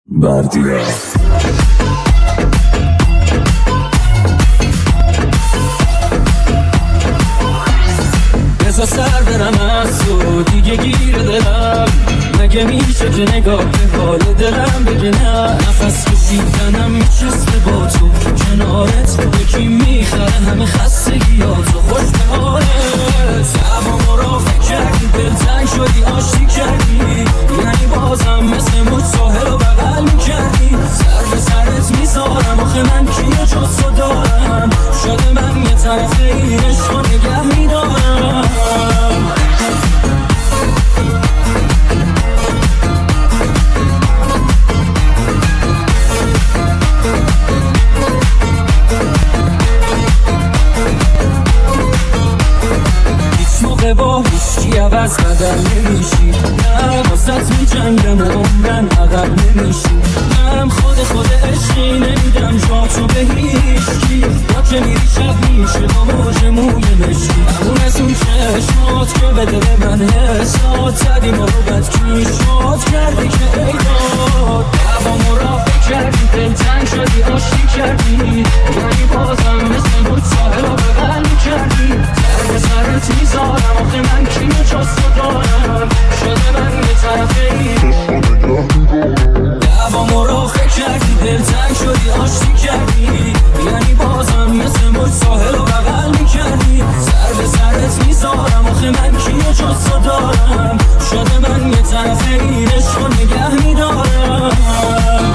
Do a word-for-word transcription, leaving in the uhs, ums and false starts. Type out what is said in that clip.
بردیا بزا سر برم از تو دیگه گیر دلم، مگه میشه که نگاه به حال دلم بگه نه. نفس کشیدنم میچسته با تو کنارت، یکی میخره همه خستگیاتو. خوش به حالت هوا را فکر کردی، دلتنگ شدی آشتی کردی، یعنی بازم مثل موج ساحل رو بغل میکردی. سر به سرت میذارم آخه من کیه جز تو دارم، شده من یه طرف این عشق رو نگه میدارم. با هیچی عوض بدل نمیشی، نه واسط می جنگم و عمرن عقب نمیشی. من خود خود عشقی نمیدم جاتو به هیچکی، با که میری شب میشه با موج موی مشکی. همون از اون چشمات که به دل من حسات زدی ما رو بدکی شاد کردی که ای داد. دوامو را فکر کردی، دلتنگ شدی آشتی کردی، یعنی بازم مثل بود ساحل رو بغل میکردی. سر به سرت میذارم آخه من کیو جز تو دارم، شده من یه طرف این دوامو را فکر کردی، دلتنگ شدی آشتی کردی، یعنی بازم مثل موج ساحل رو بغل میکردی. سر به سرت میذارم آخه من کیو جز تو دارم، شده من یه طرف این عشق رو نگه میدارم.